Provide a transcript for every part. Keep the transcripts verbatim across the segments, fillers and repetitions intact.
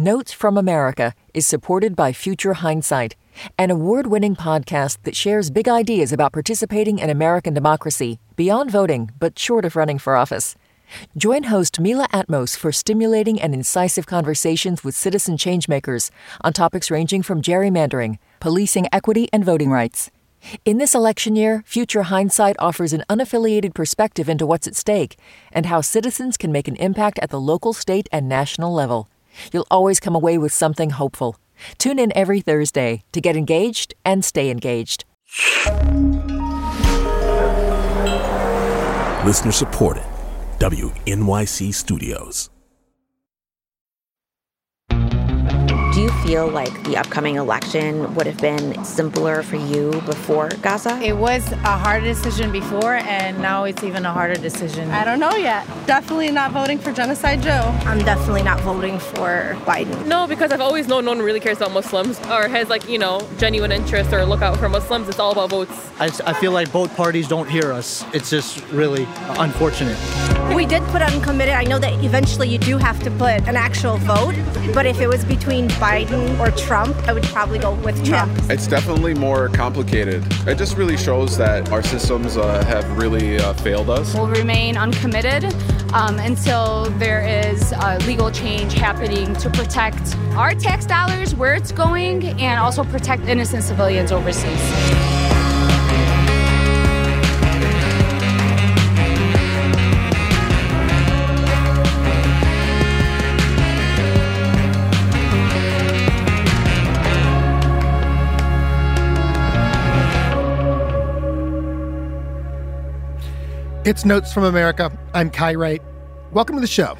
Notes from America is supported by Future Hindsight, an award-winning podcast that shares big ideas about participating in American democracy beyond voting, but short of running for office. Join host Mila Atmos for stimulating and incisive conversations with citizen changemakers on topics ranging from gerrymandering, policing equity, and voting rights. In this election year, Future Hindsight offers an unaffiliated perspective into what's at stake and how citizens can make an impact at the local, state, and national level. You'll always come away with something hopeful. Tune in every Thursday to get engaged and stay engaged. Listener supported. W N Y C Studios. Do you feel like the upcoming election would have been simpler for you before Gaza? It was a hard decision before, and now it's even a harder decision. I don't know yet. Definitely not voting for Genocide Joe. I'm definitely not voting for Biden. No, because I've always known no one really cares about Muslims or has, like, you know, genuine interest or look out for Muslims. It's all about votes. I, I feel like both parties don't hear us. It's just really unfortunate. We did put uncommitted. I know that eventually you do have to put an actual vote, but if it was between Biden or Trump, I would probably go with Trump. Yeah. It's definitely more complicated. It just really shows that our systems uh, have really uh, failed us. We'll remain uncommitted um, until there is uh, legal change happening to protect our tax dollars, where it's going, and also protect innocent civilians overseas. It's Notes from America. I'm Kai Wright. Welcome to the show.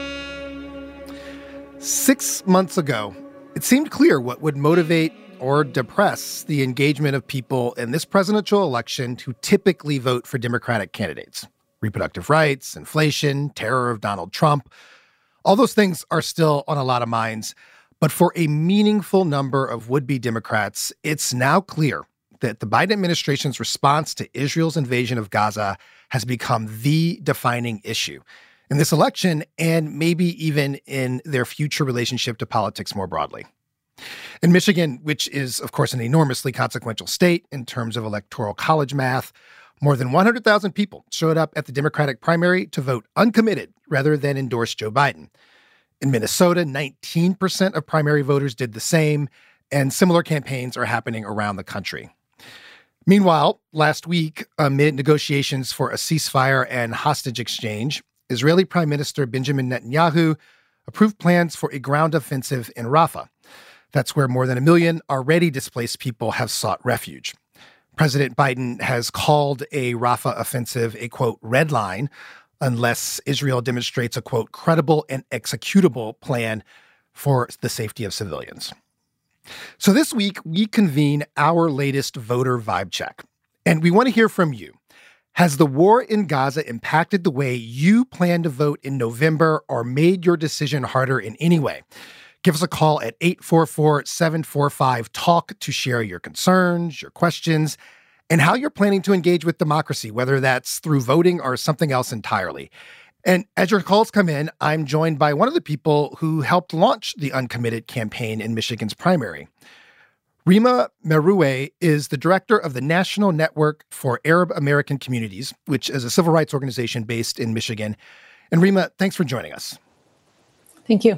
Six months ago, it seemed clear what would motivate or depress the engagement of people in this presidential election who typically vote for Democratic candidates. Reproductive rights, inflation, terror of Donald Trump. All those things are still on a lot of minds. But for a meaningful number of would-be Democrats, it's now clear that the Biden administration's response to Israel's invasion of Gaza has become the defining issue in this election and maybe even in their future relationship to politics more broadly. In Michigan, which is, of course, an enormously consequential state in terms of electoral college math, more than one hundred thousand people showed up at the Democratic primary to vote uncommitted rather than endorse Joe Biden. In Minnesota, nineteen percent of primary voters did the same, and similar campaigns are happening around the country. Meanwhile, last week, amid negotiations for a ceasefire and hostage exchange, Israeli Prime Minister Benjamin Netanyahu approved plans for a ground offensive in Rafah. That's where more than a million already displaced people have sought refuge. President Biden has called a Rafah offensive a, quote, red line, unless Israel demonstrates a, quote, credible and executable plan for the safety of civilians. So this week, we convene our latest voter vibe check, and we want to hear from you. Has the war in Gaza impacted the way you plan to vote in November or made your decision harder in any way? Give us a call at eight four four, seven four five, TALK to share your concerns, your questions, and how you're planning to engage with democracy, whether that's through voting or something else entirely. And as your calls come in, I'm joined by one of the people who helped launch the Uncommitted campaign in Michigan's primary. Rima Meroueh is the director of the National Network for Arab American Communities, which is a civil rights organization based in Michigan. And Rima, thanks for joining us. Thank you.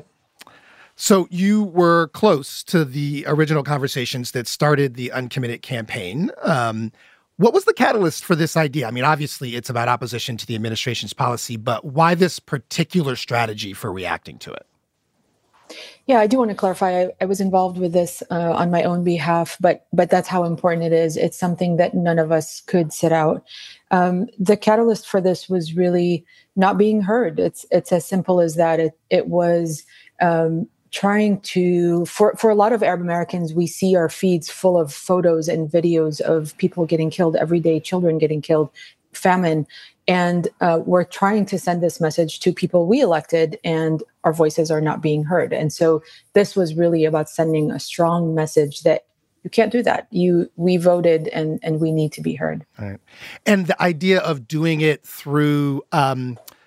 So you were close to the original conversations that started the Uncommitted campaign. Um, What was the catalyst for this idea? I mean, obviously, it's about opposition to the administration's policy, but why this particular strategy for reacting to it? Yeah, I do want to clarify. I, I was involved with this uh, on my own behalf, but but that's how important it is. It's something that none of us could sit out. Um, the catalyst for this was really not being heard. It's it's as simple as that. It it was um, trying to, for, for a lot of Arab Americans, we see our feeds full of photos and videos of people getting killed every day, children getting killed, famine. And uh, we're trying to send this message to people we elected, and our voices are not being heard. And so this was really about sending a strong message that you can't do that. You, we voted, and and we need to be heard. All right. And the idea of doing it through um,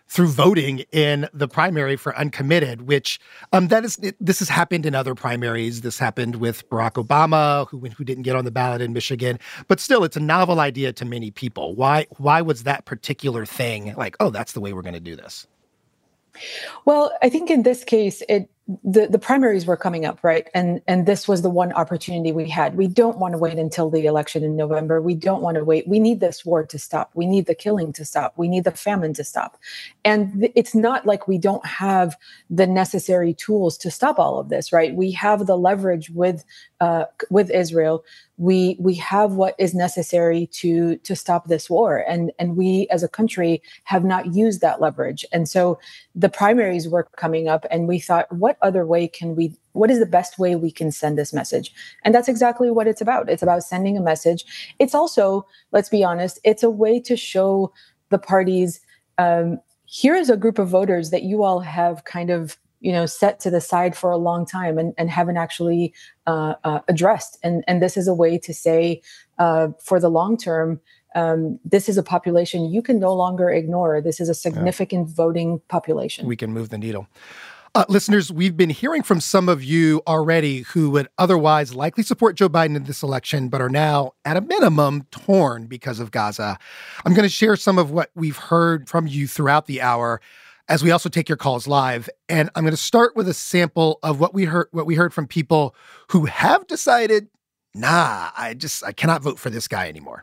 through voting in the primary for uncommitted, which um, that is, it, this has happened in other primaries. This happened with Barack Obama, who who didn't get on the ballot in Michigan. But still, it's a novel idea to many people. Why why was that particular thing like, oh, that's the way we're going to do this? Well, I think in this case, it the, the primaries were coming up, right? And and this was the one opportunity we had. We don't want to wait until the election in November. We don't want to wait. We need this war to stop. We need the killing to stop. We need the famine to stop. And th- it's not like we don't have the necessary tools to stop all of this, right? We have the leverage with uh, with Israel. We we have what is necessary to to stop this war, and and we as a country have not used that leverage. And so the primaries were coming up, and we thought, what other way can we? What is the best way we can send this message? And that's exactly what it's about. It's about sending a message. It's also, let's be honest, it's a way to show the parties, um, here is a group of voters that you all have kind of, you know, set to the side for a long time and, and haven't actually uh, uh, addressed. And, and this is a way to say, uh, for the long term, um, this is a population you can no longer ignore. This is a significant yeah. voting population. We can move the needle. Uh, listeners, we've been hearing from some of you already who would otherwise likely support Joe Biden in this election, but are now, at a minimum, torn because of Gaza. I'm going to share some of what we've heard from you throughout the hour, as we also take your calls live. And I'm going to start with a sample of what we heard what we heard from people who have decided, nah, I just I cannot vote for this guy anymore.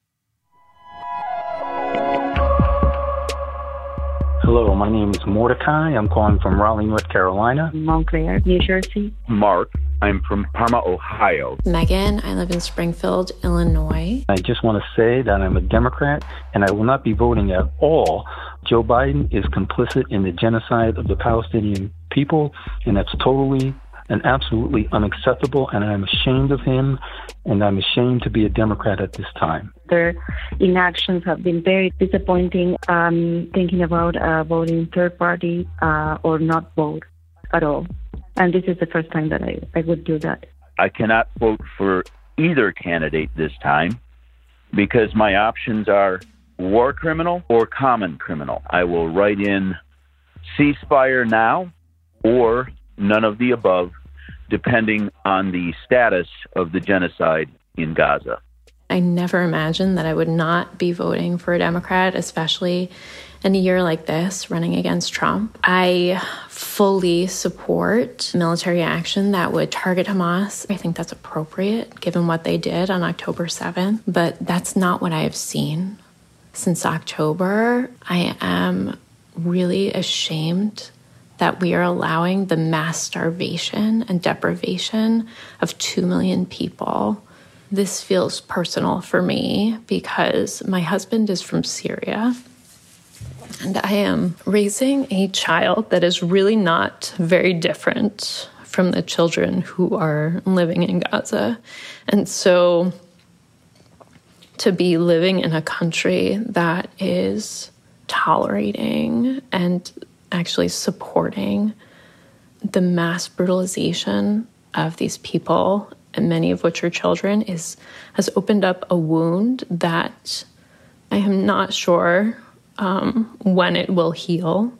Hello, my name is Mordecai. I'm calling from Raleigh, North Carolina. Montclair, New Jersey. Mark, I'm from Parma, Ohio. Megan, I live in Springfield, Illinois. I just want to say that I'm a Democrat and I will not be voting at all. Joe Biden is complicit in the genocide of the Palestinian people, and that's totally and absolutely unacceptable, and I'm ashamed of him, and I'm ashamed to be a Democrat at this time. Their inactions have been very disappointing. I'm thinking about uh, voting third party uh, or not vote at all. And this is the first time that I, I would do that. I cannot vote for either candidate this time because my options are war criminal or common criminal. I will write in ceasefire now or none of the above, depending on the status of the genocide in Gaza. I never imagined that I would not be voting for a Democrat, especially in a year like this, running against Trump. I fully support military action that would target Hamas. I think that's appropriate, given what they did on October seventh, but that's not what I have seen since October. I am really ashamed that we are allowing the mass starvation and deprivation of two million people. This feels personal for me because my husband is from Syria, and I am raising a child that is really not very different from the children who are living in Gaza. And so to be living in a country that is tolerating and actually supporting the mass brutalization of these people, and many of which are children, is has opened up a wound that I am not sure um, when it will heal.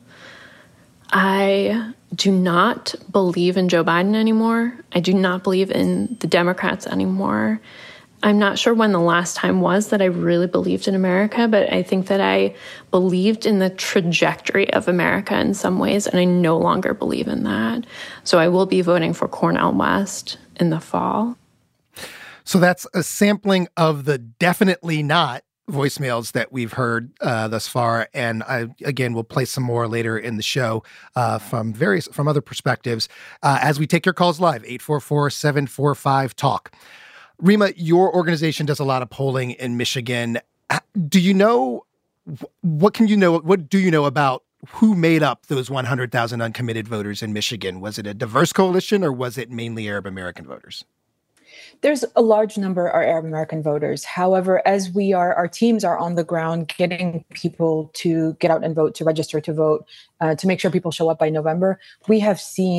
I do not believe in Joe Biden anymore. I do not believe in the Democrats anymore. I'm not sure when the last time was that I really believed in America, but I think that I believed in the trajectory of America in some ways, and I no longer believe in that. So I will be voting for Cornel West in the fall. So that's a sampling of the definitely not voicemails that we've heard uh, thus far. And I, again, we'll play some more later in the show uh, from various, from other perspectives uh, as we take your calls live, eight four four, seven four five, talk. Rima, your organization does a lot of polling in Michigan. Do you know, what can you know, what do you know about who made up those one hundred thousand uncommitted voters in Michigan? Was it a diverse coalition or was it mainly Arab American voters? There's a large number are Arab American voters. However, as we are, our teams are on the ground getting people to get out and vote, to register to vote, uh, to make sure people show up by November, we have seen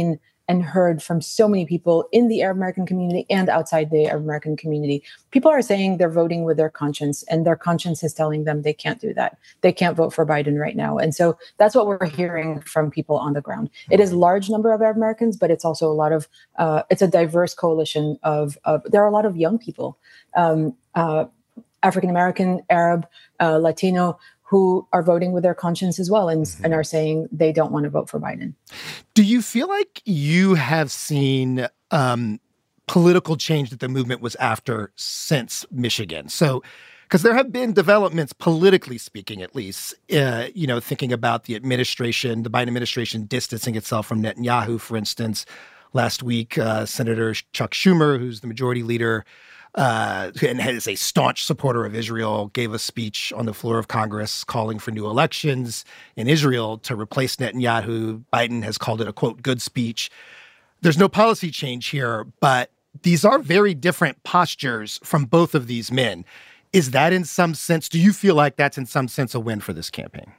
and heard from so many people in the Arab American community and outside the Arab American community. People are saying they're voting with their conscience, and their conscience is telling them they can't do that. They can't vote for Biden right now. And so that's what we're hearing from people on the ground. It is a large number of Arab Americans, but it's also a lot of, uh, it's a diverse coalition of, of, there are a lot of young people, um, uh, African American, Arab, uh, Latino, who are voting with their conscience as well and, mm-hmm. and are saying they don't want to vote for Biden. Do you feel like you have seen um, political change that the movement was after since Michigan? So, because there have been developments, politically speaking, at least, uh, you know, thinking about the administration, the Biden administration distancing itself from Netanyahu, for instance. Last week, uh, Senator Chuck Schumer, who's the majority leader, Uh, and is a staunch supporter of Israel, gave a speech on the floor of Congress calling for new elections in Israel to replace Netanyahu. Biden has called it a, quote, good speech. There's no policy change here, but these are very different postures from both of these men. Is that in some sense, do you feel like that's in some sense a win for this campaign?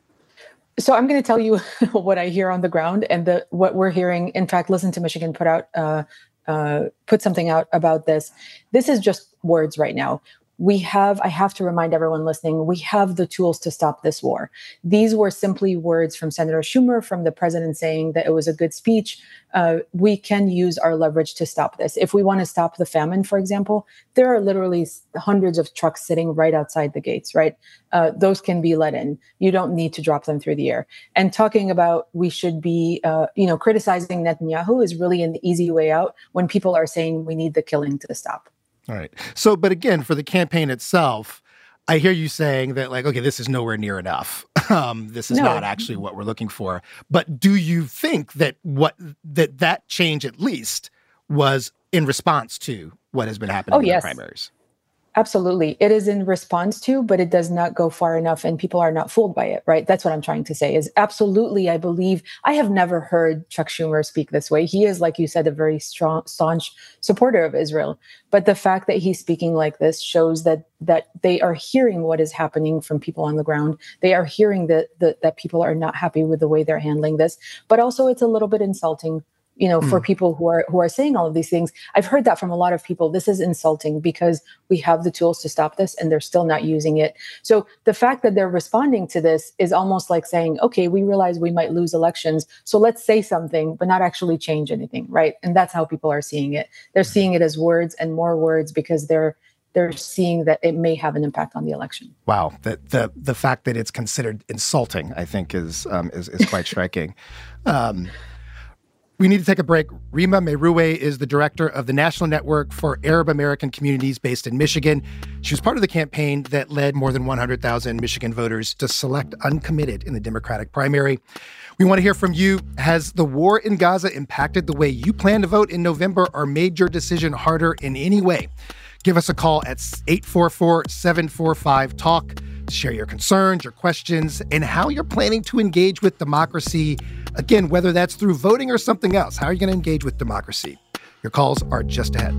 So I'm going to tell you what I hear on the ground and the what we're hearing. In fact, Listen to Michigan put out uh, Uh, put something out about this. This is just words right now. We have, I have to remind everyone listening, we have the tools to stop this war. These were simply words from Senator Schumer, from the president saying that it was a good speech. Uh, we can use our leverage to stop this. If we want to stop the famine, for example, there are literally hundreds of trucks sitting right outside the gates, right? Uh, those can be let in. You don't need to drop them through the air. And talking about we should be, uh, you know, criticizing Netanyahu is really an easy way out when people are saying we need the killing to stop. All right. So, but again, for the campaign itself, I hear you saying that, like, okay, this is nowhere near enough. Um, this is no. not actually what we're looking for. But do you think that what that that change at least was in response to what has been happening oh, in yes. the primaries? Absolutely. It is in response to, but it does not go far enough and people are not fooled by it, right? That's what I'm trying to say is absolutely, I believe, I have never heard Chuck Schumer speak this way. He is, like you said, a very strong, staunch supporter of Israel. But the fact that he's speaking like this shows that that they are hearing what is happening from people on the ground. They are hearing that, that, that people are not happy with the way they're handling this. But also it's a little bit insulting, you know, for mm. people who are who are saying all of these things. I've heard that from a lot of people. This is insulting because we have the tools to stop this and they're still not using it. So the fact that they're responding to this is almost like saying, okay, we realize we might lose elections, so let's say something, but not actually change anything, right? And that's how people are seeing it. They're seeing it as words and more words because they're they're seeing that it may have an impact on the election. Wow. The the, the fact that it's considered insulting, I think, is um, is, is quite striking. Um We need to take a break. Rima Meroueh is the director of the National Network for Arab American Communities based in Michigan. She was part of the campaign that led more than one hundred thousand Michigan voters to select uncommitted in the Democratic primary. We want to hear from you. Has the war in Gaza impacted the way you plan to vote in November or made your decision harder in any way? Give us a call at eight four four, seven four five, talk to share your concerns, your questions, and how you're planning to engage with democracy. Again, whether that's through voting or something else, how are you going to engage with democracy? Your calls are just ahead.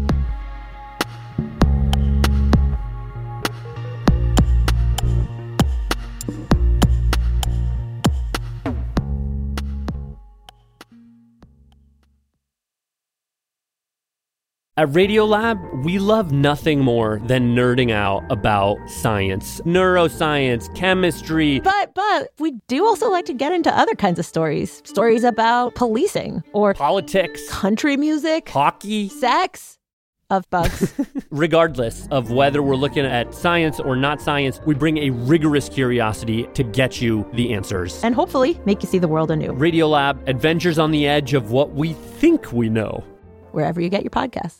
At Radiolab, we love nothing more than nerding out about science, neuroscience, chemistry. But, but we do also like to get into other kinds of stories. Stories about policing or politics, country music, hockey, sex, of bugs. Regardless of whether we're looking at science or not science, we bring a rigorous curiosity to get you the answers. And hopefully make you see the world anew. Radiolab, adventures on the edge of what we think we know. Wherever you get your podcasts.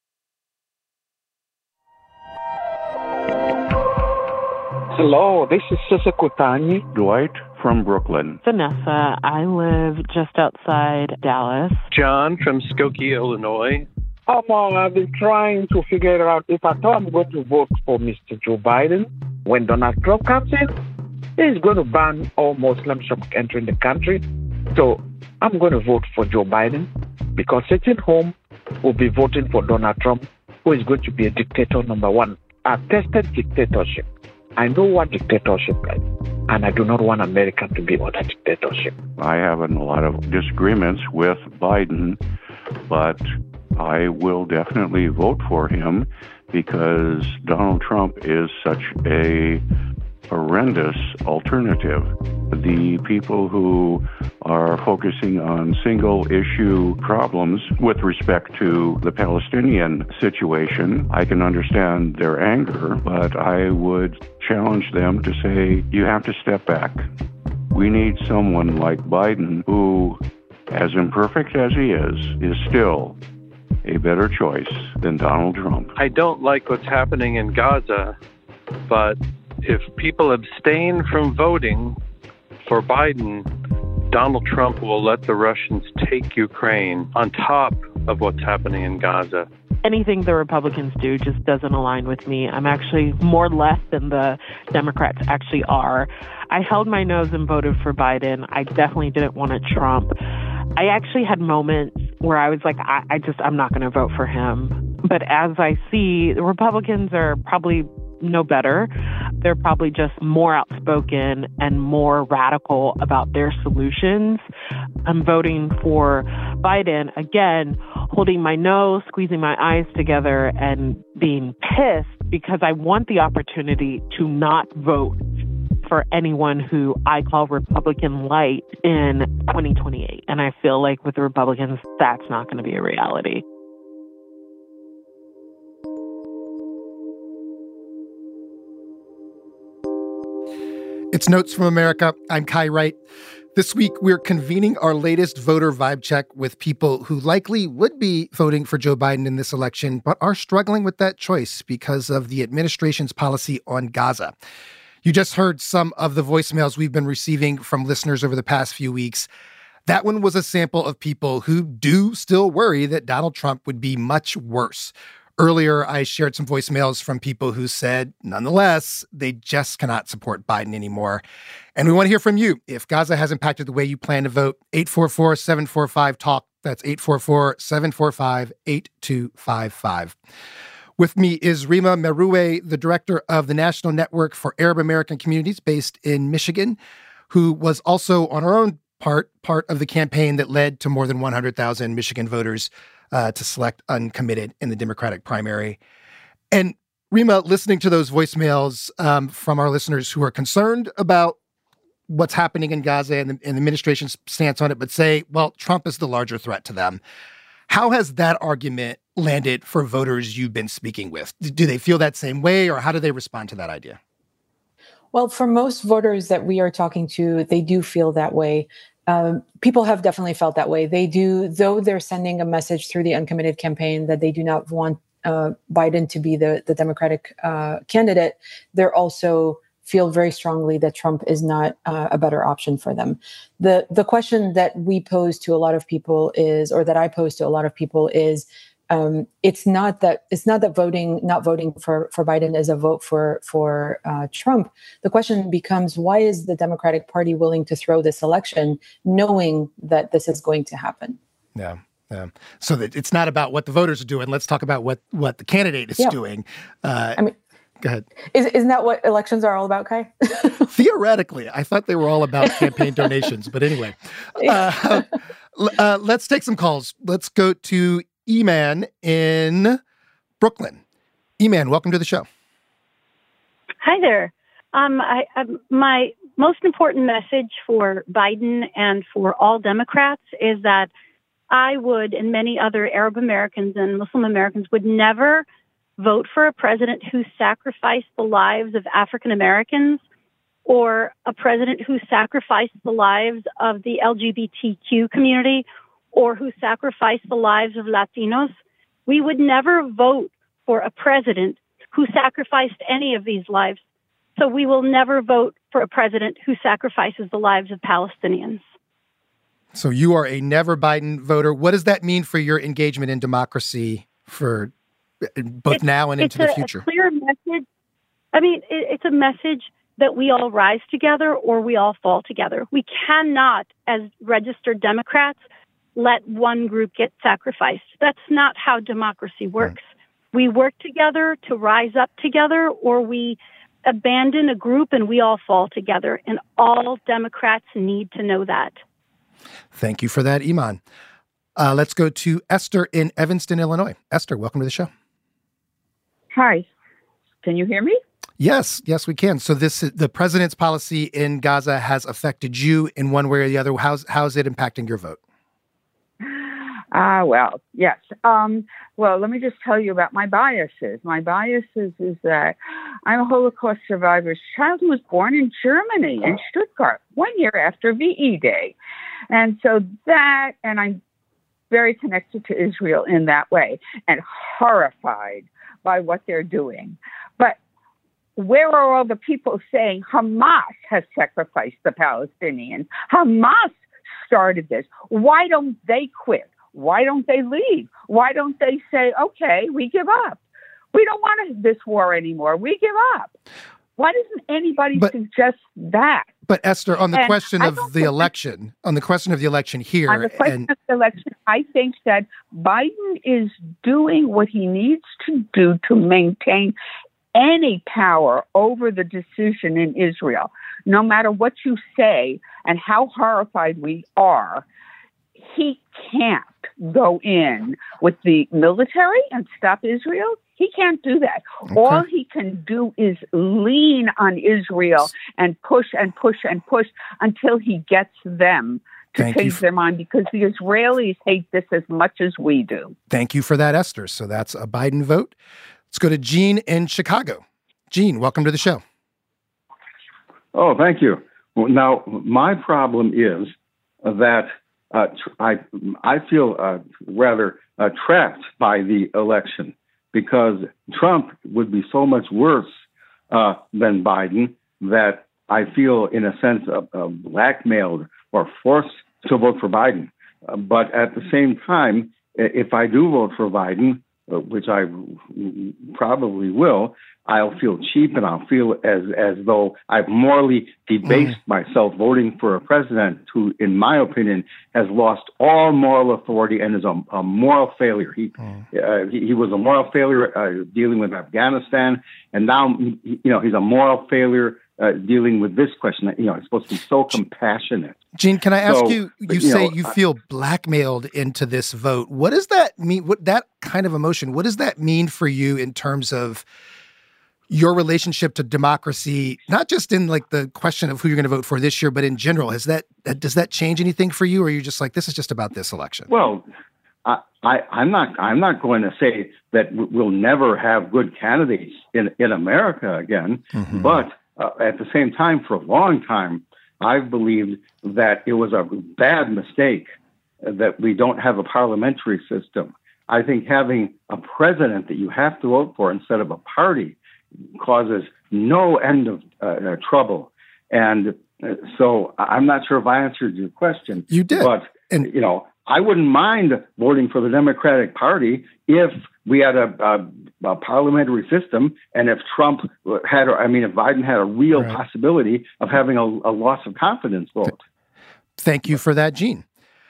Hello, this is Sisa Kutani. Dwight from Brooklyn. Vanessa, I live just outside Dallas. John from Skokie, Illinois. Um, I've been trying to figure out if I thought I'm going to vote for Mister Joe Biden. When Donald Trump comes in, he's going to ban all Muslims from entering the country. So I'm going to vote for Joe Biden because sitting home will be voting for Donald Trump, who is going to be a dictator number one, a tested dictatorship. I know what dictatorship is, and I do not want America to be under dictatorship. I have a lot of disagreements with Biden, but I will definitely vote for him because Donald Trump is such a horrendous alternative. The people who are focusing on single issue problems with respect to the Palestinian situation, I can understand their anger, but I would challenge them to say, you have to step back. We need someone like Biden who, as imperfect as he is, is still a better choice than Donald Trump. I don't like what's happening in Gaza, but if people abstain from voting for Biden, Donald Trump will let the Russians take Ukraine on top of what's happening in Gaza. Anything the Republicans do just doesn't align with me. I'm actually more left than the Democrats actually are. I held my nose and voted for Biden. I definitely didn't want a Trump. I actually had moments where I was like, I, I just, I'm not going to vote for him. But as I see, the Republicans are probably no better. They're probably just more outspoken and more radical about their solutions. I'm voting for Biden, again, holding my nose, squeezing my eyes together, and being pissed because I want the opportunity to not vote for anyone who I call Republican light in twenty twenty-eight. And I feel like with the Republicans, that's not going to be a reality. It's Notes from America. I'm Kai Wright. This week, we're convening our latest voter vibe check with people who likely would be voting for Joe Biden in this election, but are struggling with that choice because of the administration's policy on Gaza. You just heard some of the voicemails we've been receiving from listeners over the past few weeks. That one was a sample of people who do still worry that Donald Trump would be much worse. Earlier, I shared some voicemails from people who said, nonetheless, they just cannot support Biden anymore. And we want to hear from you. If Gaza has impacted the way you plan to vote, eight four four, seven four five, TALK. That's eight four four, seven four five, eight two five five. With me is Rima Meroueh, the director of the National Network for Arab American Communities based in Michigan, who was also on her own part, part of the campaign that led to more than one hundred thousand Michigan voters Uh, to select uncommitted in the Democratic primary. And Rima, listening to those voicemails um, from our listeners who are concerned about what's happening in Gaza and the, and the administration's stance on it, but say, well, Trump is the larger threat to them. How has that argument landed for voters you've been speaking with? Do they feel that same way, or how do they respond to that idea? Well, for most voters that we are talking to, they do feel that way. Um, people have definitely felt that way. They do, though they're sending a message through the Uncommitted campaign that they do not want uh, Biden to be the, the Democratic uh, candidate, they're also feel very strongly that Trump is not uh, a better option for them. The the question that we pose to a lot of people is, or that I pose to a lot of people is, Um, it's not that it's not that voting, not voting for, for Biden is a vote for for uh, Trump. The question becomes, why is the Democratic Party willing to throw this election, knowing that this is going to happen? Yeah, yeah. So that it's not about what the voters are doing. Let's talk about what what the candidate is yeah. doing. Uh, I mean, go ahead. Is, isn't that what elections are all about, Kai? Theoretically, I thought they were all about campaign donations. But anyway, uh, uh, let's take some calls. Let's go to Eman in Brooklyn. Eman, welcome to the show. Hi there. Um, I, I, my most important message for Biden and for all Democrats is that I would, and many other Arab Americans and Muslim Americans, would never vote for a president who sacrificed the lives of African Americans or a president who sacrificed the lives of the L G B T Q community or who sacrificed the lives of Latinos. We would never vote for a president who sacrificed any of these lives. So we will never vote for a president who sacrifices the lives of Palestinians. So you are a never Biden voter. What does that mean for your engagement in democracy for both it's, now and into a, the future? It's a clear message. I mean, it, it's a message that we all rise together or we all fall together. We cannot, as registered Democrats, let one group get sacrificed. That's not how democracy works. Right. We work together to rise up together, or we abandon a group and we all fall together. And all Democrats need to know that. Thank you for that, Iman. Uh, let's go to Esther in Evanston, Illinois. Esther, welcome to the show. Hi. Can you hear me? Yes, yes, we can. So this the president's policy in Gaza has affected you in one way or the other. How's, how's it impacting your vote? Ah, uh, well, yes. Um, well, let me just tell you about my biases. My biases is that I'm a Holocaust survivor's child who was born in Germany, in Stuttgart, one year after V E Day. And so that, and I'm very connected to Israel in that way and horrified by what they're doing. But where are all the people saying Hamas has sacrificed the Palestinians? Hamas started this. Why don't they quit? Why don't they leave? Why don't they say, okay, we give up? We don't want this war anymore. We give up. Why doesn't anybody but, suggest that? But Esther, on the and question of the election, on the question of the election here. On the question and, of the election, I think that Biden is doing what he needs to do to maintain any power over the decision in Israel. No matter what you say and how horrified we are, he can't go in with the military and stop Israel. He can't do that. Okay. All he can do is lean on Israel and push and push and push until he gets them to Thank change f- their mind, because the Israelis hate this as much as we do. Thank you for that, Esther. So that's a Biden vote. Let's go to Gene in Chicago. Gene, welcome to the show. Oh, thank you. Well, now, my problem is that uh, tr- I I feel uh, rather uh, trapped by the election, because Trump would be so much worse uh, than Biden that I feel, in a sense, uh, uh, blackmailed or forced to vote for Biden. Uh, but at the same time, if I do vote for Biden, uh, which I probably will, I'll feel cheap and I'll feel as as though I've morally debased mm. myself voting for a president who, in my opinion, has lost all moral authority and is a, a moral failure. He, mm. uh, he he was a moral failure uh, dealing with Afghanistan, and now you know he's a moral failure uh, dealing with this question. You know, he's supposed to be so compassionate. Gene, can I ask so, you? You, you say know, you feel blackmailed into this vote. What does that mean? What that kind of emotion? What does that mean for you in terms of your relationship to democracy, not just in like the question of who you're going to vote for this year, but in general? Has that, does that change anything for you? Or are you just like, this is just about this election? Well, I, I, I'm not, I'm not going to say that we'll never have good candidates in, in America again. Mm-hmm. But uh, at the same time, for a long time, I've believed that it was a bad mistake that we don't have a parliamentary system. I think having a president that you have to vote for instead of a party causes no end of uh, trouble. And uh, so I'm not sure if I answered your question. You did. But, and, you know, I wouldn't mind voting for the Democratic Party if we had a, a, a parliamentary system and if Trump had, I mean, if Biden had a real right. possibility of having a, a loss of confidence vote. Thank you for that, Gene.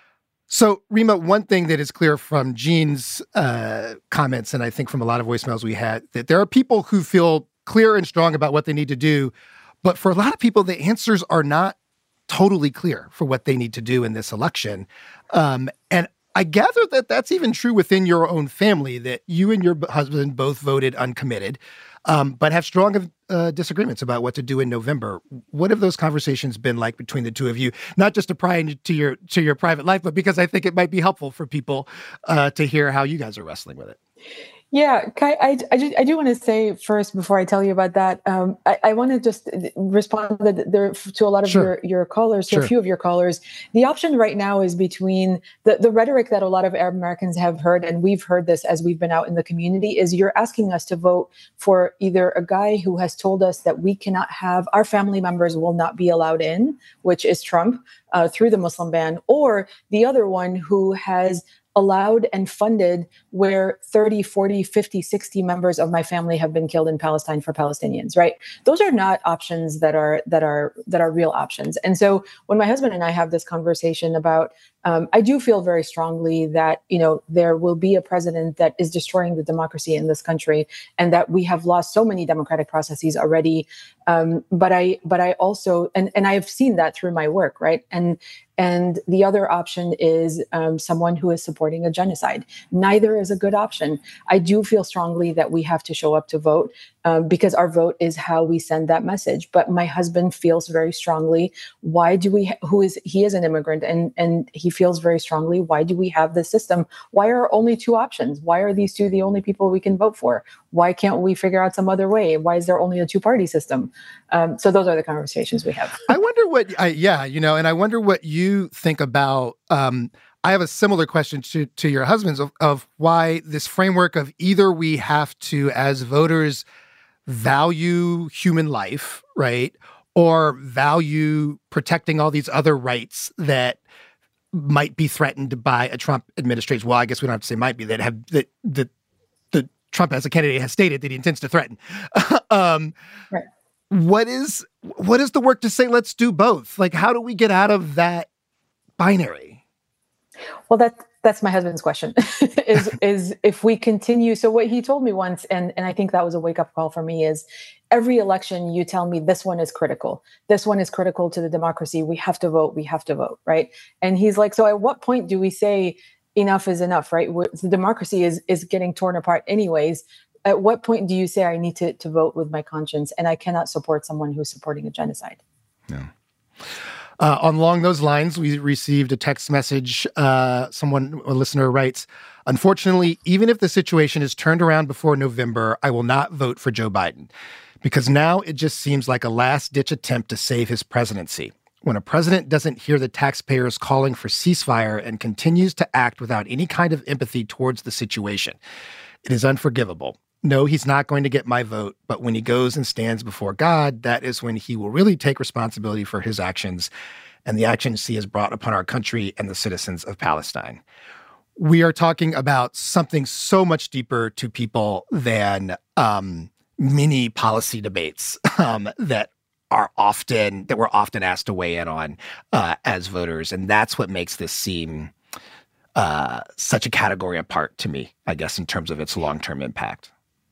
So, Rima, one thing that is clear from Gene's uh, comments, and I think from a lot of voicemails we had, that there are people who feel clear and strong about what they need to do. But for a lot of people, the answers are not totally clear for what they need to do in this election. Um, and I gather that that's even true within your own family, that you and your husband both voted uncommitted, um, but have strong uh, disagreements about what to do in November. What have those conversations been like between the two of you? Not just to pry into your to your private life, but because I think it might be helpful for people uh, to hear how you guys are wrestling with it. Yeah, Kai, I, I, just, I do want to say first, before I tell you about that, um, I, I want to just respond to, the, to a lot of sure. your, your callers, to sure. a few of your callers. The option right now is between the, the rhetoric that a lot of Arab Americans have heard, and we've heard this as we've been out in the community, is you're asking us to vote for either a guy who has told us that we cannot have, our family members will not be allowed in, which is Trump, uh, through the Muslim ban, or the other one who has allowed and funded where thirty, forty, fifty, sixty members of my family have been killed in Palestine for Palestinians, right? Those are not options that are that are that are real options. And so when my husband and I have this conversation about Um, I do feel very strongly that, you know, there will be a president that is destroying the democracy in this country, and that we have lost so many democratic processes already. Um, but I, but I also, and and I have seen that through my work, right? And and the other option is um, someone who is supporting a genocide. Neither is a good option. I do feel strongly that we have to show up to vote um, because our vote is how we send that message. But my husband feels very strongly, why do we, ha- who is, he is an immigrant, and, and he feels very strongly, why do we have this system? Why are only two options? Why are these two the only people we can vote for? Why can't we figure out some other way? Why is there only a two-party system? Um, so those are the conversations we have. I wonder what, I, yeah, you know, and I wonder what you think about, um, I have a similar question to, to your husband's of, of why this framework of either we have to, as voters, value human life, right? Or value protecting all these other rights that might be threatened by a Trump administration. Well, I guess we don't have to say might be, that have, that, that the Trump as a candidate has stated that he intends to threaten. um, right. What is, what is the work to say, let's do both? Like, how do we get out of that binary? Well, that that's my husband's question is, is if we continue. So what he told me once, and, and I think that was a wake up call for me, is every election you tell me this one is critical. This one is critical to the democracy. We have to vote. We have to vote. Right. And he's like, so at what point do we say enough is enough? Right. The democracy is, is getting torn apart anyways. At what point do you say I need to, to vote with my conscience and I cannot support someone who's supporting a genocide? Yeah. Uh, along those lines, we received a text message. Uh, someone, a listener writes, unfortunately, even if the situation is turned around before November, I will not vote for Joe Biden because now it just seems like a last-ditch attempt to save his presidency. When a president doesn't hear the taxpayers calling for ceasefire and continues to act without any kind of empathy towards the situation, it is unforgivable. No, he's not going to get my vote, but when he goes and stands before God, that is when he will really take responsibility for his actions and the actions he has brought upon our country and the citizens of Palestine. We are talking about something so much deeper to people than um, mini policy debates um, that are often, that we're often asked to weigh in on uh, as voters. And that's what makes this seem uh, such a category apart to me, I guess, in terms of its long-term impact.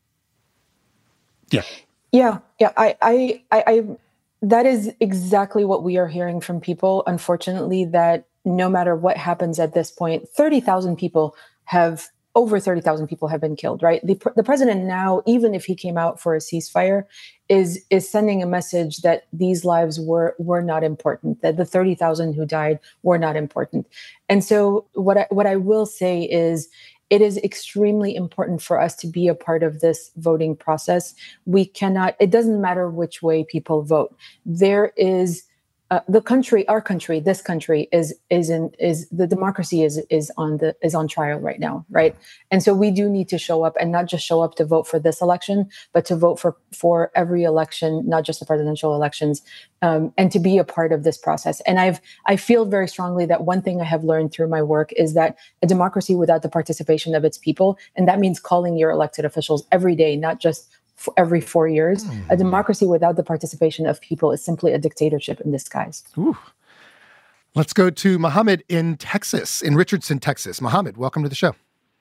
Yeah. Yeah. Yeah. I, I, I, I, that is exactly what we are hearing from people. Unfortunately, that no matter what happens at this point, thirty thousand people have, over thirty thousand people have been killed, right? The, the president now, even if he came out for a ceasefire, is, is sending a message that these lives were, were not important, that the thirty thousand who died were not important. And so what I, what I will say is, it is extremely important for us to be a part of this voting process. We cannot, it doesn't matter which way people vote. There is uh, the country, our country, this country is, is in, is the democracy is, is on the, is on trial right now. Right. And so we do need to show up and not just show up to vote for this election, but to vote for, for every election, not just the presidential elections, um, and to be a part of this process. And I've, I feel very strongly that one thing I have learned through my work is that a democracy without the participation of its people, and that means calling your elected officials every day, not just for every four years. Mm. A democracy without the participation of people is simply a dictatorship in disguise. Ooh. Let's go to Mohammed in Texas, in Richardson, Texas. Mohammed, welcome to the show.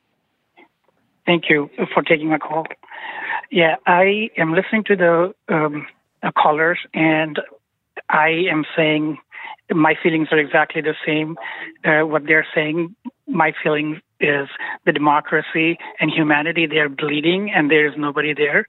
Thank you for taking my call. Yeah, I am listening to the um, uh, callers, and I am saying my feelings are exactly the same. Uh, what they're saying, my feeling is the democracy and humanity, they're bleeding and there is nobody there.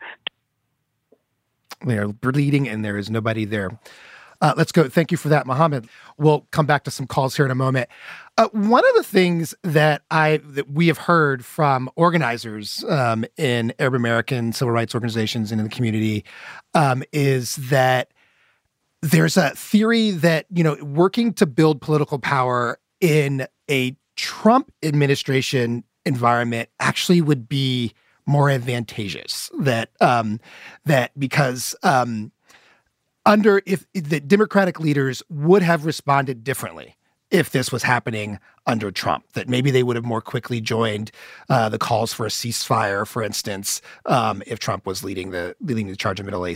They are bleeding and there is nobody there. Uh, let's go. Thank you for that, Mohammed. We'll come back to some calls here in a moment. Uh, one of the things that I that we have heard from organizers um, in Arab American civil rights organizations and in the community um, is that there's a theory that, you know, working to build political power in a Trump administration environment actually would be more advantageous. That um, that because um, under if the Democratic leaders would have responded differently if this was happening under Trump, that maybe they would have more quickly joined uh, the calls for a ceasefire, for instance, um, if Trump was leading the leading the charge in the Middle East.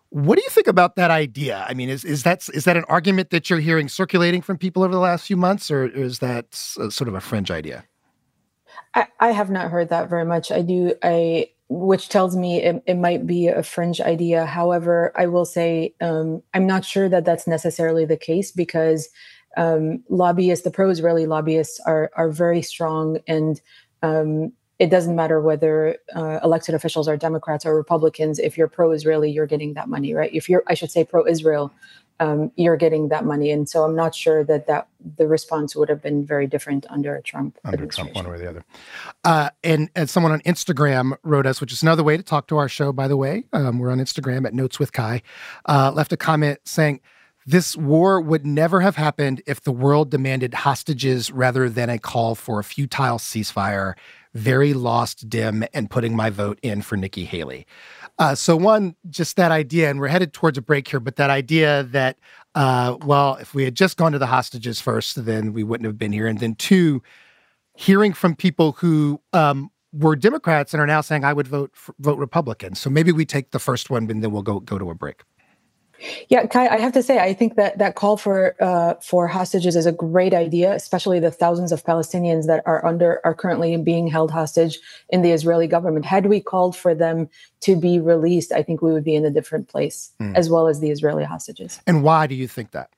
What do you think about that idea? I mean, is is that is that an argument that you're hearing circulating from people over the last few months, or is that sort of a fringe idea? I, I have not heard that very much. I do, I which tells me it, it might be a fringe idea. However, I will say um, I'm not sure that that's necessarily the case because um, lobbyists, the pro-Israeli lobbyists, are are very strong, and um, it doesn't matter whether uh, elected officials are Democrats or Republicans. If you're pro-Israeli, you're getting that money, right? If you're, I should say, pro-Israel, um, you're getting that money. And so I'm not sure that, that the response would have been very different under a Trump under administration. Trump, one way or the other. Uh, and, and someone on Instagram wrote us, which is another way to talk to our show, by the way. Um, we're on Instagram at Notes with Kai, uh, left a comment saying, this war would never have happened if the world demanded hostages rather than a call for a futile ceasefire. Very lost, dim, and putting my vote in for Nikki Haley. Uh, so one, just that idea, and we're headed towards a break here, but that idea that, uh, well, if we had just gone to the hostages first, then we wouldn't have been here. And then two, hearing from people who um, were Democrats and are now saying, I would vote for, vote Republican. So maybe we take the first one, and then we'll go go to a break. Yeah, Kai, I have to say, I think that that call for uh, for hostages is a great idea, especially the thousands of Palestinians that are under are currently being held hostage in the Israeli government. Had we called for them to be released, I think we would be in a different place, mm. as well as the Israeli hostages. And why do you think that?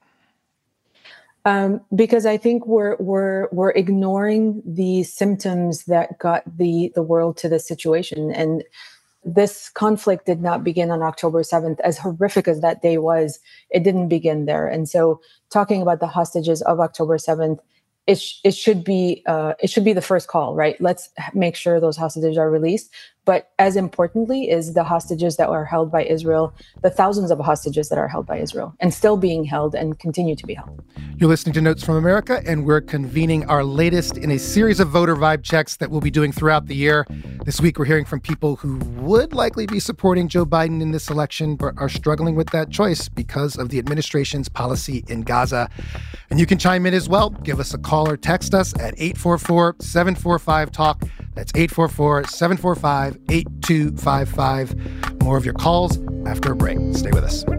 Um, because I think we're we're we're ignoring the symptoms that got the the world to this situation. And this conflict did not begin on October seventh. As horrific as that day was, it didn't begin there. And so talking about the hostages of October seventh, it, sh- it should be uh, it should be the first call, right? Let's make sure those hostages are released. But as importantly is the hostages that are held by Israel, the thousands of hostages that are held by Israel and still being held and continue to be held. You're listening to Notes from America, and we're convening our latest in a series of voter vibe checks that we'll be doing throughout the year. This week, we're hearing from people who would likely be supporting Joe Biden in this election, but are struggling with that choice because of the administration's policy in Gaza. And you can chime in as well. Give us a call or text us at eight four four, seven four five, talk. That's eight four four, seven four five, eight two five five. More of your calls after a break. Stay with us.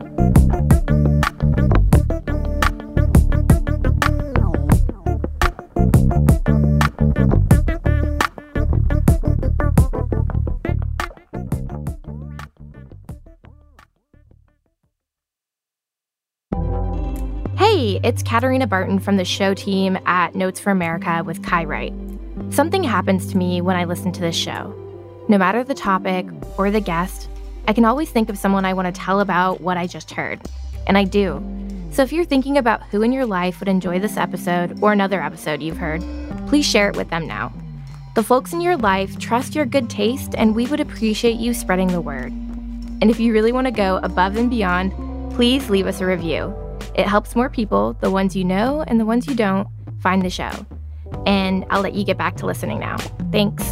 Hey, it's Katarina Barton from the show team at Notes for America with Kai Wright. Something happens to me when I listen to this show. No matter the topic or the guest, I can always think of someone I want to tell about what I just heard. And I do. So if you're thinking about who in your life would enjoy this episode or another episode you've heard, please share it with them now. The folks in your life trust your good taste, and we would appreciate you spreading the word. And if you really want to go above and beyond, please leave us a review. It helps more people, the ones you know and the ones you don't, find the show. And I'll let you get back to listening now. Thanks.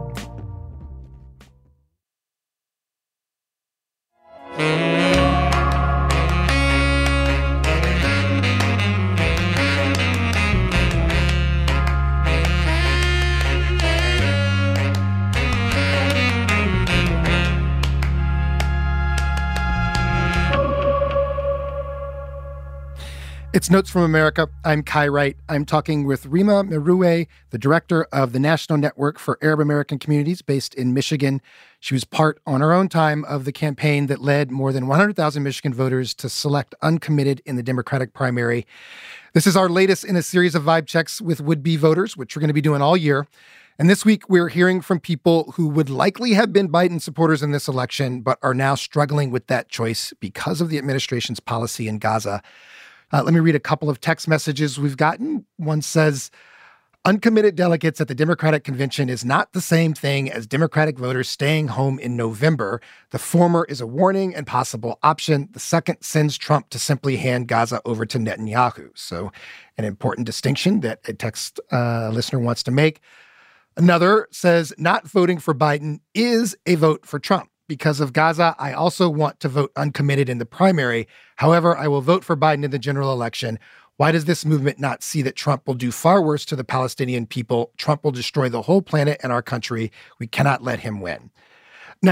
It's Notes from America. I'm Kai Wright. I'm talking with Rima Meroueh, the director of the National Network for Arab American Communities based in Michigan. She was part on her own time of the campaign that led more than one hundred thousand Michigan voters to select uncommitted in the Democratic primary. This is our latest in a series of vibe checks with would-be voters, which we're going to be doing all year. And this week, we're hearing from people who would likely have been Biden supporters in this election, but are now struggling with that choice because of the administration's policy in Gaza. Uh, let me read a couple of text messages we've gotten. One says, uncommitted delegates at the Democratic convention is not the same thing as Democratic voters staying home in November. The former is a warning and possible option. The second sends Trump to simply hand Gaza over to Netanyahu. So an important distinction that a text uh, listener wants to make. Another says, not voting for Biden is a vote for Trump. Because of Gaza, I also want to vote uncommitted in the primary. However, I will vote for Biden in the general election. Why does this movement not see that Trump will do far worse to the Palestinian people? Trump will destroy the whole planet and our country. We cannot let him win. Now,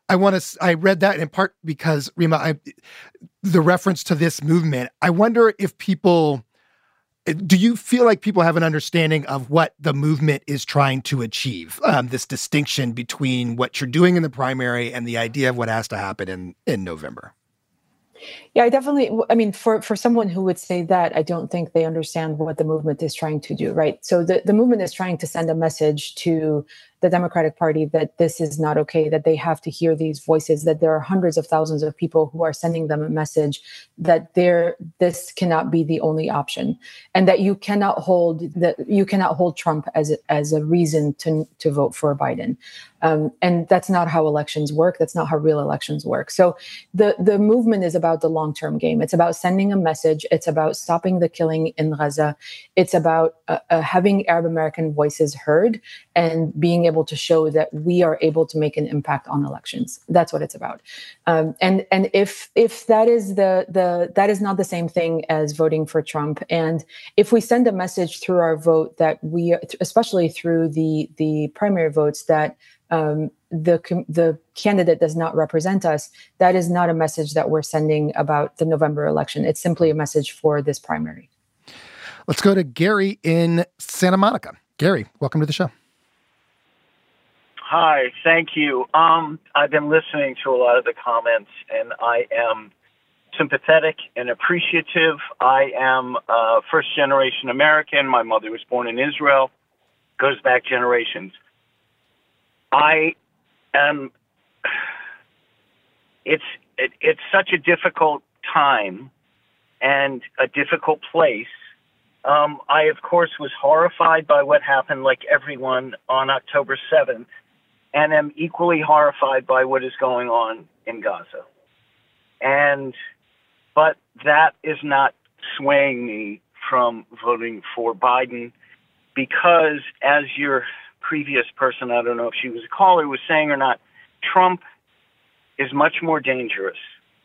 I want to. I read that in part because Rima, I, the reference to this movement. I wonder if people. Do you feel like people have an understanding of what the movement is trying to achieve? Um, this distinction between what you're doing in the primary and the idea of what has to happen in, in November? Yeah, I definitely, I mean, for, for someone who would say that, I don't think they understand what the movement is trying to do, right? So the, the movement is trying to send a message to the Democratic Party that this is not okay, that they have to hear these voices, that there are hundreds of thousands of people who are sending them a message that there this cannot be the only option, and that you cannot hold that you cannot hold Trump as a, as a reason to to vote for Biden. Um, and that's not how elections work. That's not how real elections work. So the, the movement is about the long-term game. It's about sending a message. It's about stopping the killing in Gaza. It's about uh, uh, having Arab American voices heard and being able to show that we are able to make an impact on elections. That's what it's about. Um, and and if if that is the the that is not the same thing as voting for Trump. And if we send a message through our vote that we, especially through the the primary votes, that Um, the the candidate does not represent us, that is not a message that we're sending about the November election. It's simply a message for this primary. Let's go to Gary in Santa Monica. Gary, welcome to the show. Hi, thank you. Um, I've been listening to a lot of the comments, and I am sympathetic and appreciative. I am a first-generation American. My mother was born in Israel. Goes back generations. I am, it's, it, it's such a difficult time and a difficult place. Um, I, of course, was horrified by what happened, like everyone, on October seventh, and am equally horrified by what is going on in Gaza. And, but that is not swaying me from voting for Biden, because as you're previous person, I don't know if she was a caller, was saying or not, Trump is much more dangerous.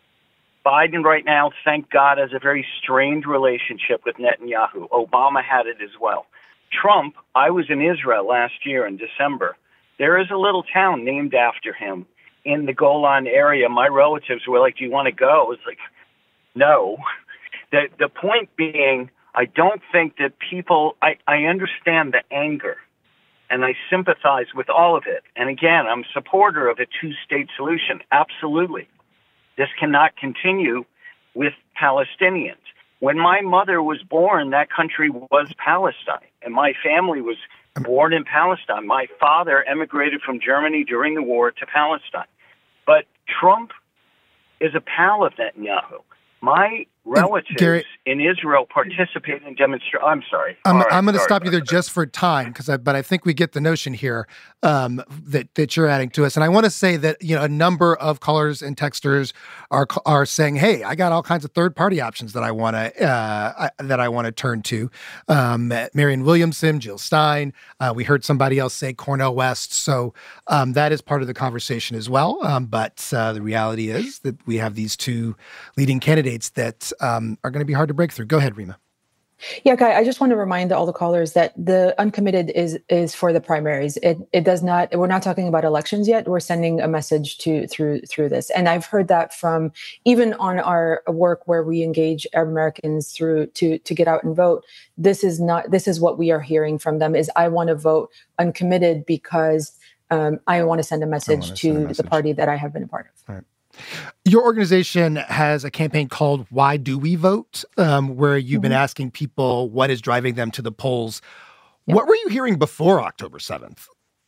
Biden right now, thank God, has a very strained relationship with Netanyahu. Obama had it as well. Trump, I was in Israel last year in December. There is a little town named after him in the Golan area. My relatives were like, do you want to go? I was like, no. The, the point being, I don't think that people, I, I understand the anger, and I sympathize with all of it. And again, I'm a supporter of a two-state solution. Absolutely. This cannot continue with Palestinians. When my mother was born, that country was Palestine, and my family was born in Palestine. My father emigrated from Germany during the war to Palestine. But Trump is a pal of Netanyahu. My relatives Gary, in Israel participated in demonstrations. I'm sorry. I'm, right, I'm going to stop you there that. just for time, because I, but I think we get the notion here um, that that you're adding to us. And I want to say that, you know, a number of callers and texters are are saying, "Hey, I got all kinds of third party options that I want to uh, that I want to turn to." Um, Marianne Williamson, Jill Stein. Uh, we heard somebody else say Cornel West. So um, that is part of the conversation as well. Um, but uh, the reality is that we have these two leading candidates that um, are going to be hard to break through. Go ahead, Rima. Yeah, Kai, I just want to remind all the callers that the uncommitted is is for the primaries. It it does not. We're not talking about elections yet. We're sending a message to through through this, and I've heard that from even on our work where we engage Arab Americans through to to get out and vote. This is not. This is what we are hearing from them: is I want to vote uncommitted because um, I want to send a message to a message. the party that I have been a part of. All right. Your organization has a campaign called Why Do We Vote, um, where you've mm-hmm. been asking people what is driving them to the polls. Yep. What were you hearing before October seventh?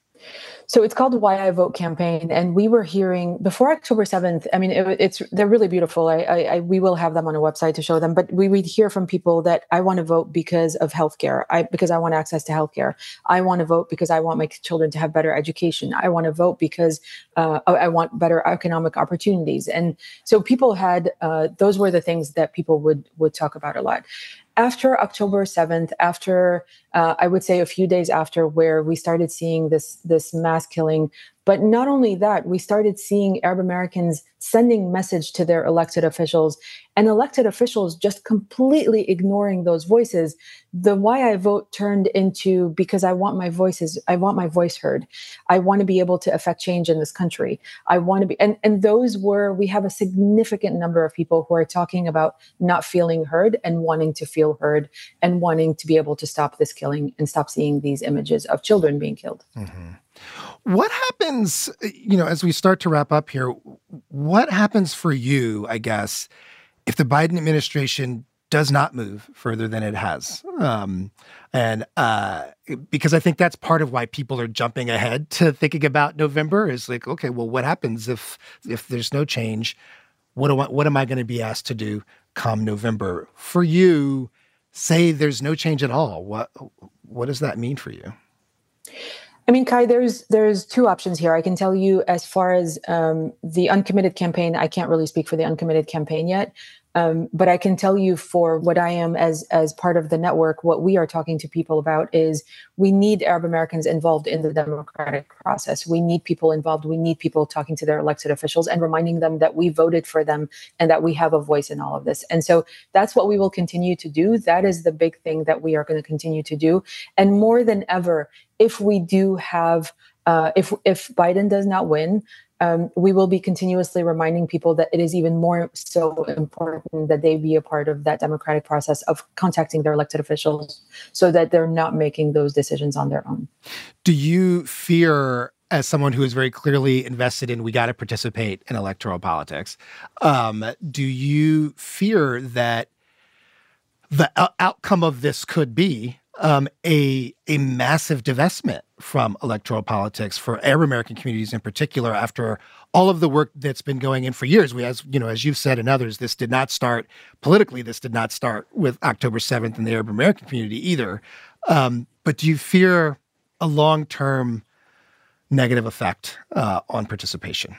So it's called Why I Vote campaign. And we were hearing before October seventh, I mean, it, it's they're really beautiful. I, I, I we will have them on a website to show them. But we would hear from people that I want to vote because of healthcare, I, because I want access to healthcare. I want to vote because I want my children to have better education. I want to vote because uh, I want better economic opportunities. And so people had, uh, those were the things that people would would talk about a lot. After October seventh, after uh, I would say a few days after, where we started seeing this this mass killing, But not only that, we started seeing Arab Americans sending message to their elected officials and elected officials just completely ignoring those voices. The Why I Vote turned into because I want my voices, I want my voice heard. I want to be able to affect change in this country. I want to be, and, and those were, we have a significant number of people who are talking about not feeling heard and wanting to feel heard and wanting to be able to stop this killing and stop seeing these images of children being killed. Mm-hmm. What happens, you know, as we start to wrap up here, what happens for you, I guess, if the Biden administration does not move further than it has? Um, and uh, because I think that's part of why people are jumping ahead to thinking about November is like, okay, well, what happens if if there's no change? What do I, what am I going to be asked to do come November? For you, say there's no change at all. What what does that mean for you? I mean, Kai, there's there's two options here. I can tell you as far as um, the uncommitted campaign, I can't really speak for the uncommitted campaign yet. Um, but I can tell you for what I am as as part of the network, what we are talking to people about is we need Arab Americans involved in the democratic process. We need people involved. We need people talking to their elected officials and reminding them that we voted for them and that we have a voice in all of this. And so that's what we will continue to do. That is the big thing that we are going to continue to do. And more than ever, if we do have, uh, if if Biden does not win, Um, we will be continuously reminding people that it is even more so important that they be a part of that democratic process of contacting their elected officials so that they're not making those decisions on their own. Do you fear, as someone who is very clearly invested in we got to participate in electoral politics, um, do you fear that the o- outcome of this could be Um, a a massive divestment from electoral politics for Arab American communities in particular after all of the work that's been going in for years? We, as you know, as you've said and others, this did not start politically. This did not start with October seventh in the Arab American community either. Um, but do you fear a long-term negative effect uh, on participation?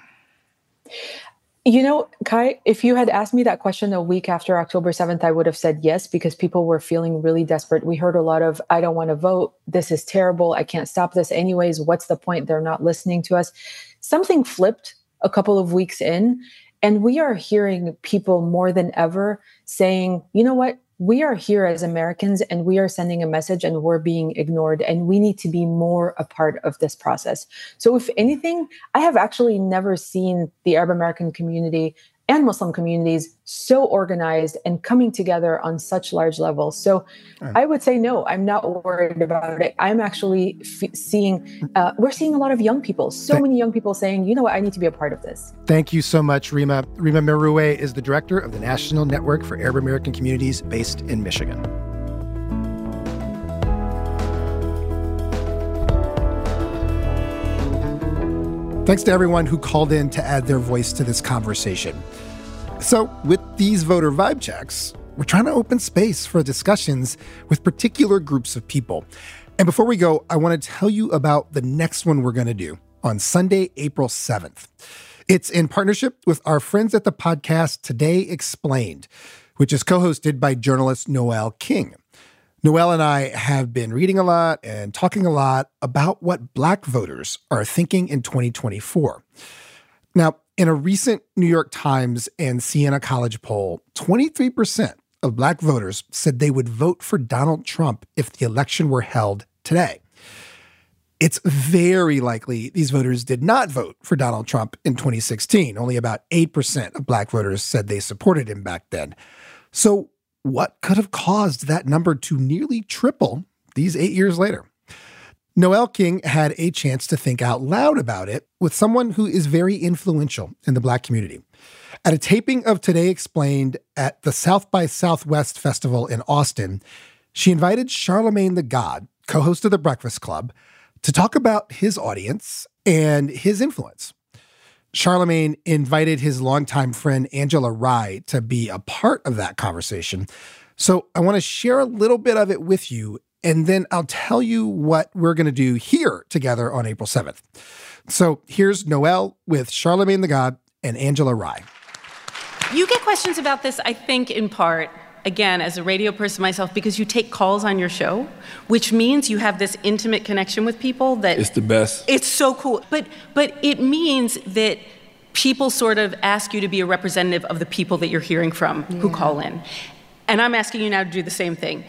You know, Kai, if you had asked me that question a week after October seventh, I would have said yes, because people were feeling really desperate. We heard a lot of, I don't want to vote. This is terrible. I can't stop this anyways. What's the point? They're not listening to us. Something flipped a couple of weeks in, and we are hearing people more than ever saying, you know what? We are here as Americans and we are sending a message and we're being ignored and we need to be more a part of this process. So if anything, I have actually never seen the Arab American community and Muslim communities so organized and coming together on such large levels. So right. I would say, no, I'm not worried about it. I'm actually f- seeing, uh, we're seeing a lot of young people, so Th- many young people saying, you know what, I need to be a part of this. Thank you so much, Rima. Rima Meroueh is the director of the National Network for Arab American Communities based in Michigan. Thanks to everyone who called in to add their voice to this conversation. So with these voter vibe checks, we're trying to open space for discussions with particular groups of people. And before we go, I want to tell you about the next one we're going to do on Sunday, April seventh. It's in partnership with our friends at the podcast Today Explained, which is co-hosted by journalist Noel King. Noel and I have been reading a lot and talking a lot about what Black voters are thinking in twenty twenty-four. Now, in a recent New York Times and Siena College poll, twenty-three percent of Black voters said they would vote for Donald Trump if the election were held today. It's very likely these voters did not vote for Donald Trump in twenty sixteen. Only about eight percent of Black voters said they supported him back then. So what could have caused that number to nearly triple these eight years later? Noel King had a chance to think out loud about it with someone who is very influential in the Black community. At a taping of Today Explained at the South by Southwest Festival in Austin, she invited Charlemagne the God, co-host of The Breakfast Club, to talk about his audience and his influence. Charlemagne invited his longtime friend Angela Rye to be a part of that conversation. So I want to share a little bit of it with you, and then I'll tell you what we're going to do here together on April seventh. So here's Noel with Charlemagne the God and Angela Rye. You get questions about this, I think, in part again, as a radio person myself, because you take calls on your show, which means you have this intimate connection with people that... It's the best. It's so cool. But but it means that people sort of ask you to be a representative of the people that you're hearing from yeah. who call in. And I'm asking you now to do the same thing.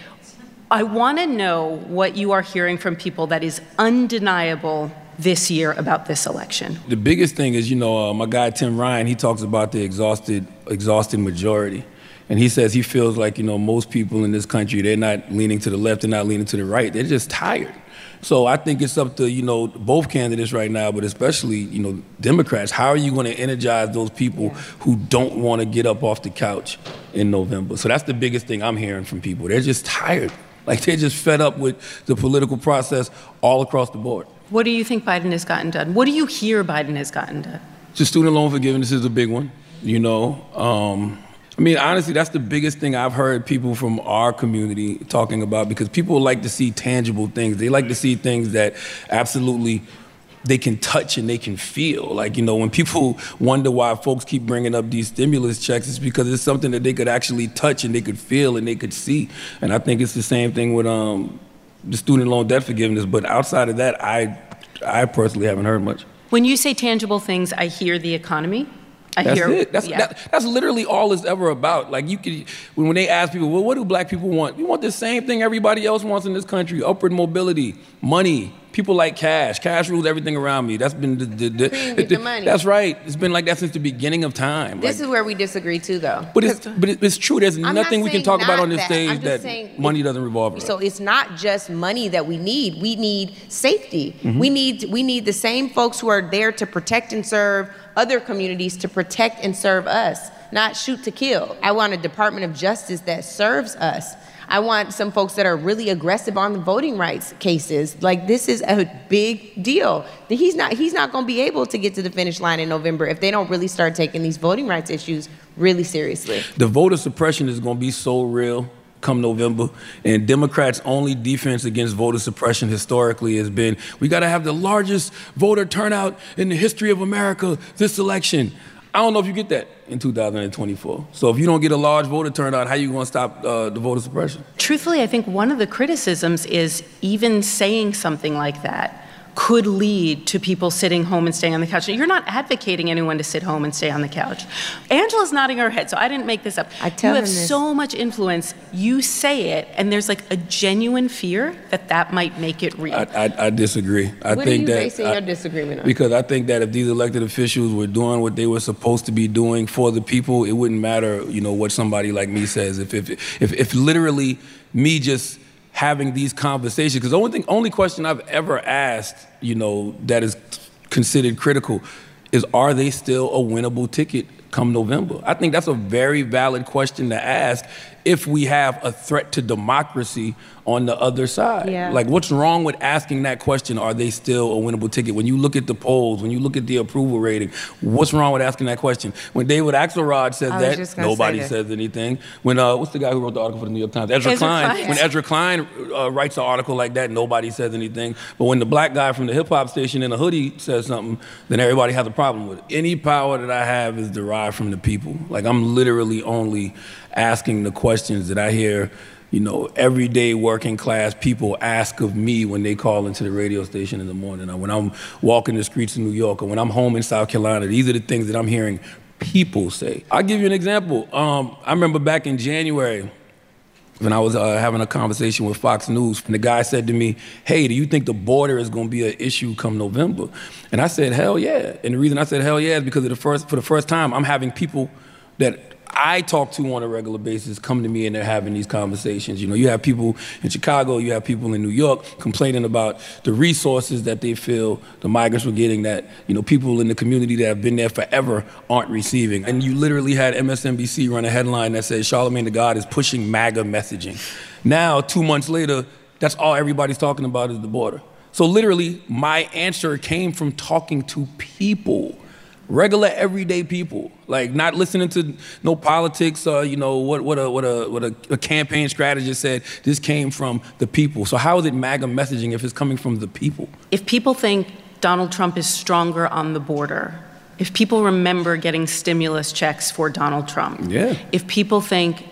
I want to know what you are hearing from people that is undeniable this year about this election. The biggest thing is, you know, uh, my guy Tim Ryan, he talks about the exhausted, exhausted majority. And he says he feels like, you know, most people in this country, they're not leaning to the left, they're not leaning to the right, they're just tired. So I think it's up to, you know, both candidates right now, but especially, you know, Democrats. How are you going to energize those people yeah. who don't want to get up off the couch in November? So that's the biggest thing I'm hearing from people. They're just tired. Like, they're just fed up with the political process all across the board. What do you think Biden has gotten done? What do you hear Biden has gotten done? So student loan forgiveness is a big one, you know. Um, I mean, honestly, that's the biggest thing I've heard people from our community talking about, because people like to see tangible things. They like to see things that absolutely they can touch and they can feel. Like, you know, when people wonder why folks keep bringing up these stimulus checks, it's because it's something that they could actually touch and they could feel and they could see. And I think it's the same thing with um, the student loan debt forgiveness. But outside of that, I, I personally haven't heard much. When you say tangible things, I hear the economy. I that's hear, it. That's, yeah. that, that's literally all it's ever about. Like, you could, when they ask people, well, what do black people want? We want the same thing everybody else wants in this country: upward mobility, money. People like cash. Cash rules everything around me. That's been the, the, the, the, the money. That's right. It's been like that since the beginning of time. This like, is where we disagree too, though. But it's but it's true. There's I'm nothing we can talk about on this that. stage that money doesn't revolve around. So it's not just money that we need. We need safety. Mm-hmm. We need we need the same folks who are there to protect and serve other communities to protect and serve us, not shoot to kill. I want a Department of Justice that serves us. I want some folks that are really aggressive on the voting rights cases. Like, this is a big deal. He's not he's not going to be able to get to the finish line in November if they don't really start taking these voting rights issues really seriously. The voter suppression is going to be so real come November, and Democrats' only defense against voter suppression historically has been, we got to have the largest voter turnout in the history of America this election. I don't know if you get that in two thousand twenty-four. So if you don't get a large voter turnout, how are you going to stop uh, the voter suppression? Truthfully, I think one of the criticisms is even saying something like that could lead to people sitting home and staying on the couch. You're not advocating anyone to sit home and stay on the couch. Angela's nodding her head, so I didn't make this up. I tell you have this. so much influence. You say it, and there's like a genuine fear that that might make it real. I, I, I disagree. I what think are you that basing I, your disagreement on? Because I think that if these elected officials were doing what they were supposed to be doing for the people, it wouldn't matter, you know, what somebody like me says. If if if, if literally me just having these conversations, because the only thing, only question I've ever asked, you know, that is considered critical is, are they still a winnable ticket come November? I think that's a very valid question to ask if we have a threat to democracy on the other side. Yeah. Like, what's wrong with asking that question? Are they still a winnable ticket? When you look at the polls, when you look at the approval rating, what's wrong with asking that question? When David Axelrod says that, nobody that. says anything. When, uh, what's the guy who wrote the article for the New York Times? Ezra, Ezra Klein. Klein. When Ezra Klein uh, writes an article like that, nobody says anything. But when the black guy from the hip hop station in a hoodie says something, then everybody has a problem with it. Any power that I have is derived from the people. Like, I'm literally only asking the questions that I hear, you know, everyday working class people ask of me when they call into the radio station in the morning, or when I'm walking the streets of New York, or when I'm home in South Carolina. These are the things that I'm hearing people say. I'll give you an example. Um, I remember back in January when I was uh, having a conversation with Fox News, and the guy said to me, hey, do you think the border is going to be an issue come November? And I said, hell yeah. And the reason I said hell yeah is because of the first, for the first time, I'm having people that I talk to on a regular basis come to me and they're having these conversations. You know, you have people in Chicago, you have people in New York complaining about the resources that they feel the migrants were getting that, you know, people in the community that have been there forever aren't receiving. And you literally had M S N B C run a headline that says Charlamagne the God is pushing MAGA messaging. Now, two months later, that's all everybody's talking about is the border. So literally, my answer came from talking to people. Regular, everyday people, like not listening to no politics. Uh, you know what? What a what a what a, a campaign strategist said. This came from the people. So how is it MAGA messaging if it's coming from the people? If people think Donald Trump is stronger on the border, if people remember getting stimulus checks for Donald Trump, yeah. if people think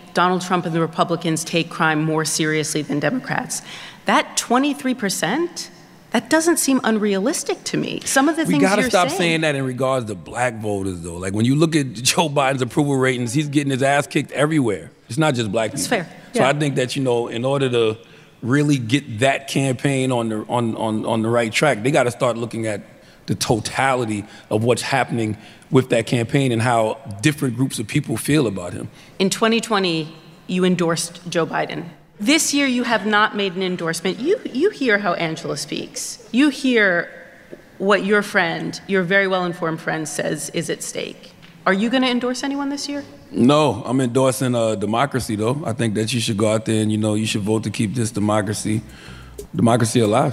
Donald Trump and the Republicans take crime more seriously than Democrats. That twenty-three percent, that doesn't seem unrealistic to me. Some of the we things gotta you're stop saying, saying that in regards to black voters, though. Like when you look at Joe Biden's approval ratings, he's getting his ass kicked everywhere. It's not just black people. It's fair. So Yeah. I think that, you know, in order to really get that campaign on the on on, on the right track, they got to start looking at the totality of what's happening with that campaign and how different groups of people feel about him. in twenty twenty, you endorsed Joe Biden. This year, you have not made an endorsement. You you hear how Angela speaks. You hear what your friend, your very well-informed friend, says is at stake. Are you going to endorse anyone this year? No, I'm endorsing uh, democracy, though. I think that you should go out there and, you know, you should vote to keep this democracy, democracy alive.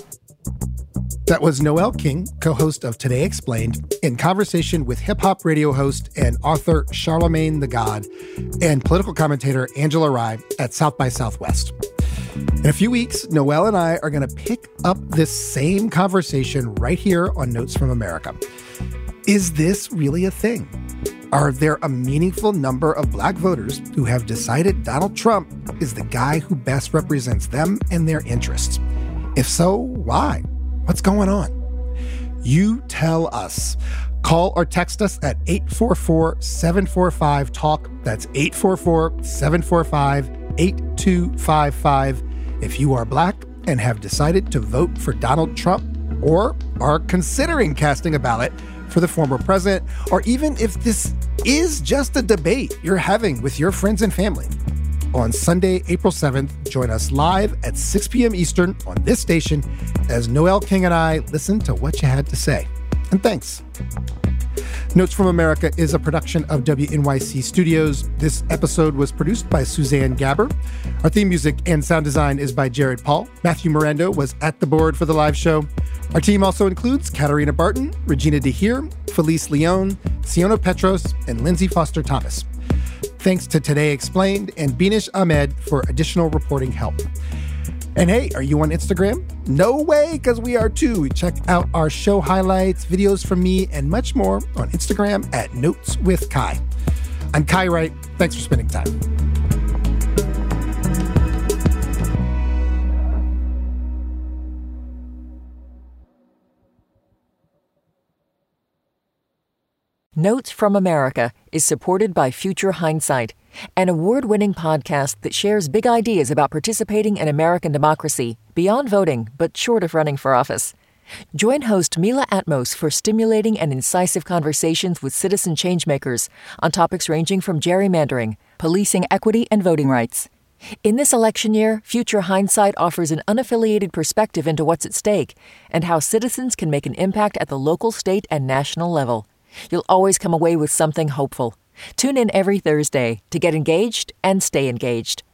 That was Noel King, co-host of Today Explained, in conversation with hip-hop radio host and author Charlamagne tha God and political commentator Angela Rye at South by Southwest. In a few weeks, Noel and I are going to pick up this same conversation right here on Notes from America. Is this really a thing? Are there a meaningful number of black voters who have decided Donald Trump is the guy who best represents them and their interests? If so, why? What's going on? You tell us. Call or text us at eight four four, seven four five, TALK. That's eight four four, seven four five, eight two five five. If you are black and have decided to vote for Donald Trump or are considering casting a ballot for the former president, or even if this is just a debate you're having with your friends and family. On Sunday, April seventh, join us live at six p.m. Eastern on this station as Noel King and I listen to what you had to say. And thanks. Notes from America is a production of W N Y C Studios. This episode was produced by Suzanne Gabber. Our theme music and sound design is by Jared Paul. Matthew Mirando was at the board for the live show. Our team also includes Katarina Barton, Regina DeHeer, Felice Leon, Siona Petros, and Lindsay Foster Thomas. Thanks to Today Explained and Beanish Ahmed for additional reporting help. And hey, are you on Instagram? No way, because we are too. Check out our show highlights, videos from me, and much more on Instagram at Notes with Kai. I'm Kai Wright. Thanks for spending time. Notes from America is supported by Future Hindsight, an award-winning podcast that shares big ideas about participating in American democracy, beyond voting, but short of running for office. Join host Mila Atmos for stimulating and incisive conversations with citizen changemakers on topics ranging from gerrymandering, policing equity, and voting rights. In this election year, Future Hindsight offers an unaffiliated perspective into what's at stake and how citizens can make an impact at the local, state, and national level. You'll always come away with something hopeful. Tune in every Thursday to get engaged and stay engaged.